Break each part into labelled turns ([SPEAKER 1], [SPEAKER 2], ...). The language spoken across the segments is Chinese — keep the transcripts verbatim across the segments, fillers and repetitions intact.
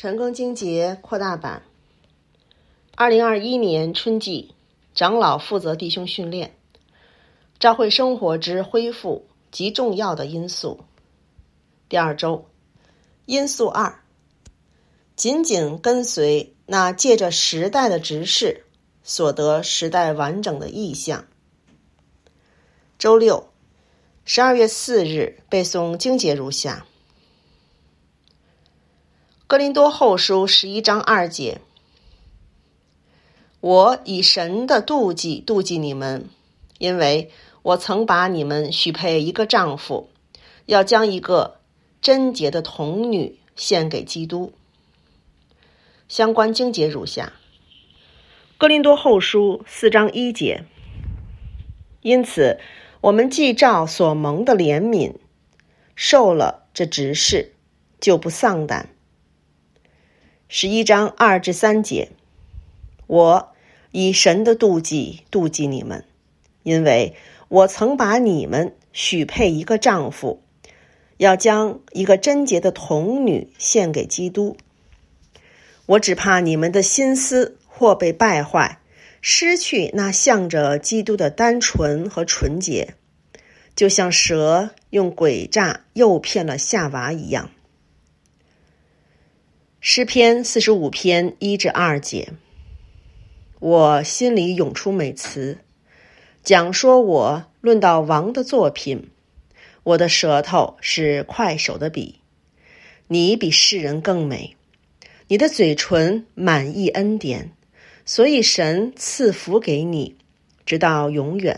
[SPEAKER 1] 陈更经节扩大版，二零二一年春季，长老负责弟兄训练，教会生活之恢复极重要的因素。第二周，因素二，紧紧跟随那借着时代的执事所得时代完整的意象。周六，十二月四日背诵经节如下：哥林多后书十一章二节，我以神的妒忌妒忌你们，因为我曾把你们许配一个丈夫，要将一个贞洁的童女献给基督。相关经节如下：哥林多后书四章一节，因此我们既照所蒙的怜悯受了这职事，就不丧胆。十一章二至三节，我以神的妒忌妒忌你们，因为我曾把你们许配一个丈夫，要将一个贞洁的童女献给基督。我只怕你们的心思或被败坏，失去那向着基督的单纯和纯洁，就像蛇用诡诈诱骗了夏娃一样。诗篇四十五篇一至二节，我心里涌出美词，讲说我论到王的作品，我的舌头是快手的笔。你比世人更美，你的嘴唇满溢恩典，所以神赐福给你，直到永远。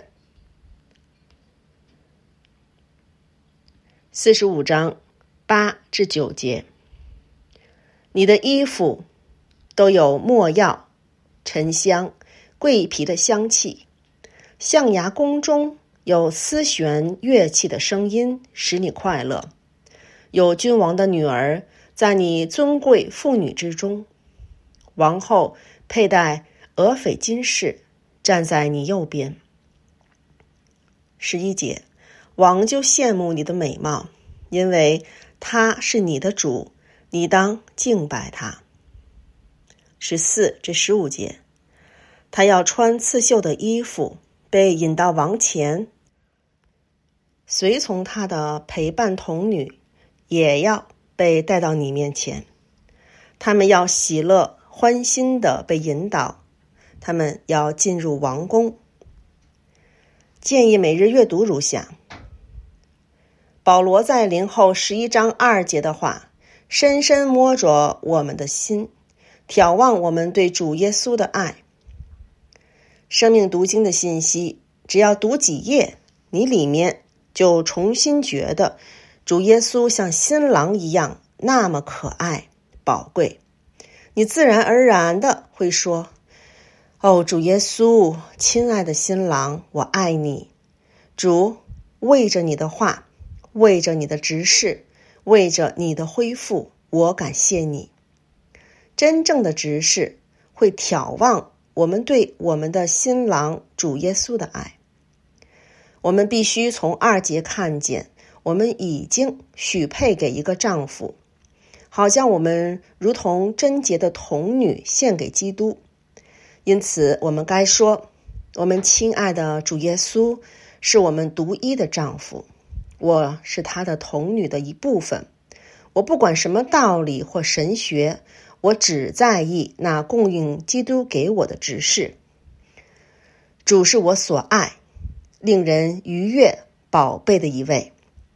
[SPEAKER 1] 四十五章八至九节，你的衣服都有没药、沉香、桂皮的香气，象牙宫中有丝弦乐器的声音，使你快乐。有君王的女儿在你尊贵妇女之中，王后佩戴俄斐金饰，站在你右边。十一节，王就羡慕你的美貌，因为他是你的主，你当敬拜他。十四至十五节，他要穿刺绣的衣服，被引到王前，随从他的陪伴童女也要被带到你面前，他们要喜乐欢欣地被引导，他们要进入王宫。建议每日阅读如下：保罗在林后十一章二节的话，深深摸着我们的心，眺望我们对主耶稣的爱。生命读经的信息，只要读几页，你里面就重新觉得主耶稣像新郎一样那么可爱宝贵。你自然而然的会说：哦，主耶稣，亲爱的新郎，我爱你。主，为着你的话，为着你的执事，为着你的恢复，我感谢你。真正的执事会眺望我们对我们的新郎主耶稣的爱。我们必须从二节看见，我们已经许配给一个丈夫，好像我们如同贞洁的童女献给基督。因此我们该说，我们亲爱的主耶稣是我们独一的丈夫，我是他的童女的一部分。我不管什么道理或神学，我只在意那供应基督给我的职事。主是我所爱，令人愉悦宝贝的一位。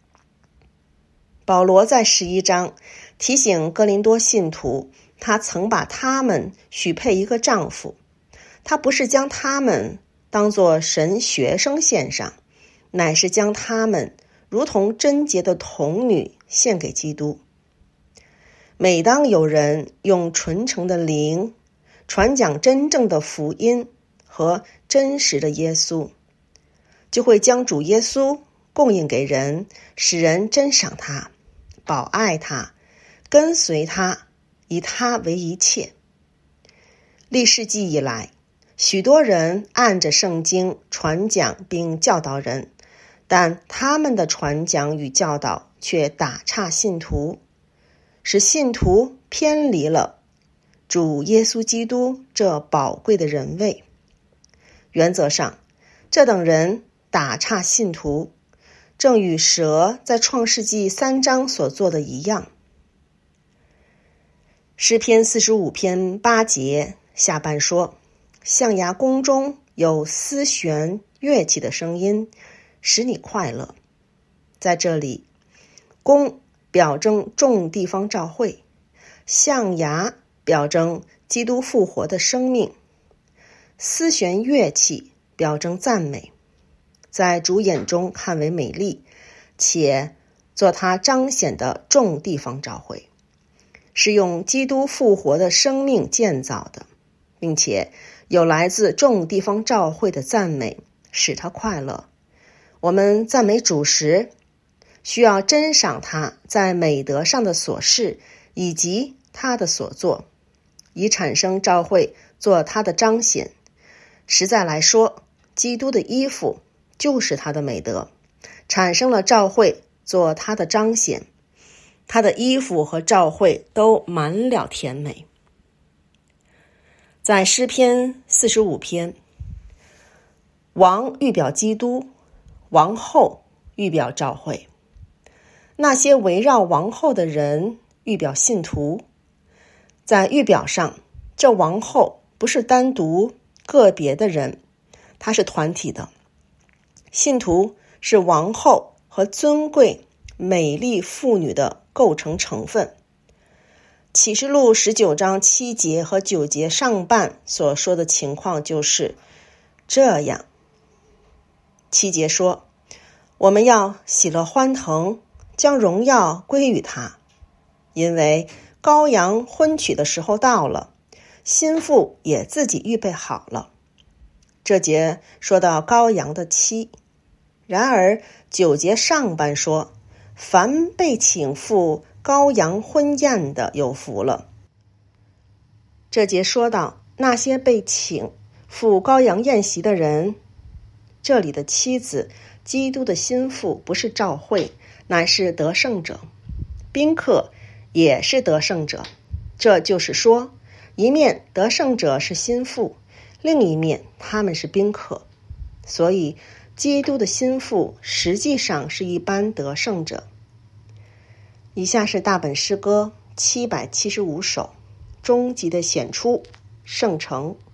[SPEAKER 1] 保罗在十一章提醒哥林多信徒，他曾把他们许配一个丈夫，他不是将他们当作神学生献上，乃是将他们如同贞洁的童女献给基督。每当有人用纯诚的灵传讲真正的福音和真实的耶稣，就会将主耶稣供应给人，使人珍赏他，保爱他，跟随他，以他为一切。历世纪以来，许多人按着圣经传讲并教导人，但他们的传讲与教导却打岔信徒，使信徒偏离了主耶稣基督这宝贵的人位。原则上，这等人打岔信徒，正与蛇在创世纪三章所做的一样。诗篇四十五篇八节下半说，象牙宫中有丝弦乐器的声音，使你快乐。在这里，宫表征众地方教会，象牙表征基督复活的生命，丝弦乐器表征赞美，在主眼中看为美丽，且做他彰显的众地方教会，是用基督复活的生命建造的，并且有来自众地方教会的赞美，使他快乐。我们赞美主时，需要珍赏他在美德上的所事以及他的所作，以产生教会做他的彰显。实在来说，基督的衣服就是他的美德，产生了教会做他的彰显。他的衣服和教会都满了甜美。在诗篇四十五篇，王预表基督，王后预表教会。那些围绕王后的人预表信徒。在预表上，这王后不是单独个别的人，它是团体的。信徒是王后和尊贵美丽妇女的构成成分。启示录十九章七节和九节上半所说的情况就是这样。七节说，我们要喜乐欢腾，将荣耀归于他，因为羔羊婚娶的时候到了，新妇也自己预备好了。这节说到羔羊的妻。然而九节上半说，凡被请赴羔羊婚宴的有福了。这节说到那些被请赴羔羊宴席的人，这里的妻子，基督的心腹，不是教会，乃是得胜者。宾客也是得胜者。这就是说，一面得胜者是心腹，另一面他们是宾客。所以基督的心腹实际上是一般得胜者。以下是大本诗歌七百七十五首，终极的显出圣城。